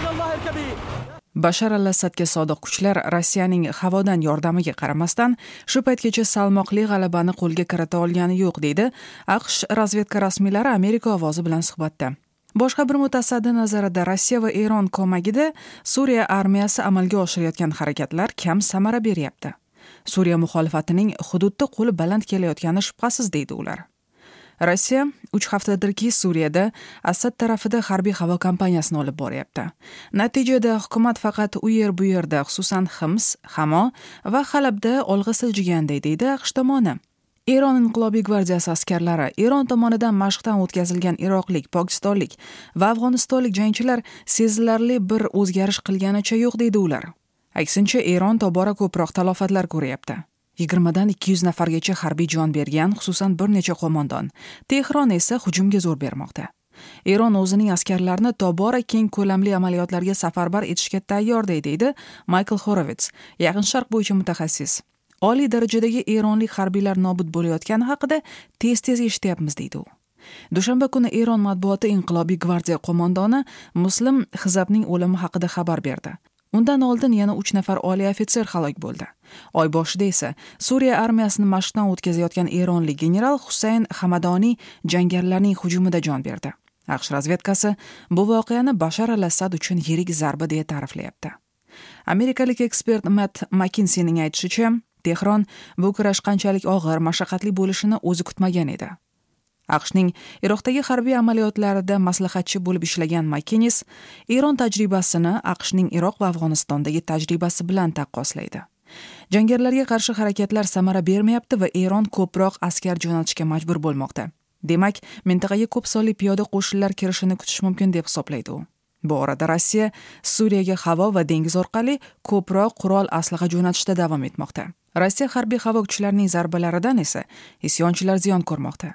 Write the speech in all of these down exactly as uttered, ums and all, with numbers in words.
Bashar al-Asadga sodiq kuchlar Rossiyaning havodan yordamiga qaramasdan shu paytgacha salmoqli g'alabani qo'lga kirita olgani yo'q, deydi AQSh razvedka rasmiylari Amerika ovozi bilan suhbatda. Boshqa bir mutasaddi nazarida Rossiya va Eron ko'magida Suriya armiyasi amalga oshirayotgan harakatlar kam samara beryapti. Suriya muxolifatining hududda qo'li baland kelayotgani shubhasiz, deydi ular. Rossiya uch haftadirki Suriyada Asad tarafida harbiy havo kampaniyasini olib boryapti. Natijada hukumat faqat u yer bu yerda, xususan Hims, Hamo va Halabda olg'a siljiganday, deydi AQSh tomoni. Eron inqilobiy gvardiyasi askarlari Eron tomonidan mashqdan o'tkazilgan iroqlik, pokistonlik va afg'onistonlik jangchilar sezilarli bir o'zgarish qilganicha yo'q, deydi ular. Aksincha, Eron tobora ko'proq talofatlar ko'ryapti. yigirmadan ikki yuz nafargacha harbiy jon bergan, xususan bir necha qo'mondon. Tehron esa hujumga zo'r bermoqda. Eron o'zining askarlarini tobora keng ko'lamli amaliyotlarga safarbar etishga tayyor, deydi Michael Horowitz, Yaqin Sharq bo'yicha mutaxassis. Oliy darajadagi eronlik harbiylar nobud bo'layotgani haqida tez-tez eshityapmiz, deydi u. Dushanba kuni Eron matbuoti inqilobiy gvardiya qo'mondoni Muslim Xizabning o'limi haqida xabar berdi. Undan oldin yana uch nafar oliy ofitser halok bo'ldi. Oy boshida esa Suriya armiyasini mashqdan o'tkazayotgan eronlik general Husayn Hamadoniy jangarilarning hujumida jon berdi. AQSh razvedkasi bu voqeani Bashar al-Asad uchun yirik zarba deya ta'riflayapti. Amerikalik ekspert Matt McKinseyning aytishicha, Tehron bu kurash qanchalik og'ir, mashaqqatli bo'lishini o'zi kutmagan edi. AQShning Iroqdagi harbiy amaliyotlarida maslahatchi bo'lib ishlagan McKinsey Eron tajribasini AQShning Iroq va Afg'onistondagi tajribasi bilan taqqoslaydi. Jangarilarga qarshi harakatlar samara bermayapti va Eron ko'proq askar jo'natishga majbur bo'lmoqda. Demak, mintaqaga ko'p sonli piyoda qo'shinlar kirishini kutish mumkin deb hisoblaydi u. Bu orada Rossiya Suriyaga havo va dengiz orqali ko'proq qurol aslaha jo'natishda davom etmoqda. Rossiya harbiy havo kuchlarining zarbalaridan esa isyonchilar ziyon ko'rmoqda.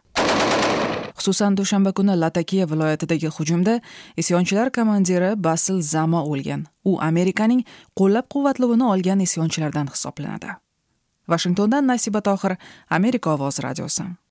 Xususan, dushanba kuni Latakiya viloyatidagi hujumda isyonchilar komandiri Basil Zamo o'lgan. U Amerikaning qo'llab-quvvatlovini olgan isyonchilardan hisoblanadi. Washingtondan Nasiba Tohir, Amerika ovozi radiosi.